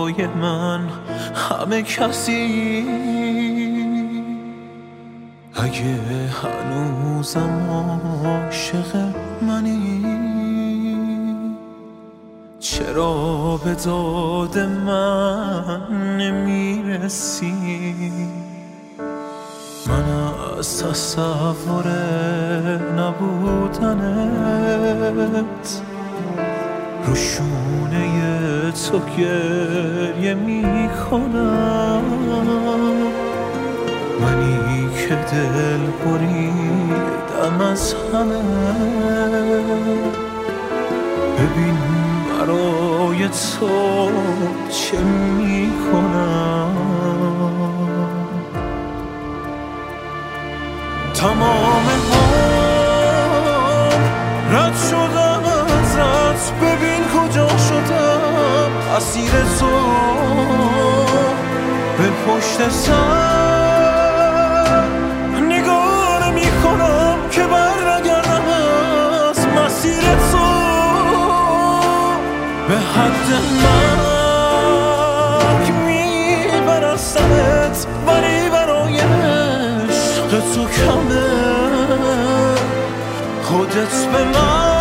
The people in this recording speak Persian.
برای من همه کسی. اگه هنوزم عاشق منی چرا به داد من نمیرسی؟ من از تصور نبودنت رو شونه تو گریه میکنم. منی که دل بریدم از همه، ببین برای تو چه میکنم. تمام رد شدم ازت، ببین کجا شدم اسیر تو. به پشت سر نگاه نمی کنم که بر نگردم از مسیر تو. به حد مرگ میبرستمت، ولی برای عشق تو کمه. خودت به من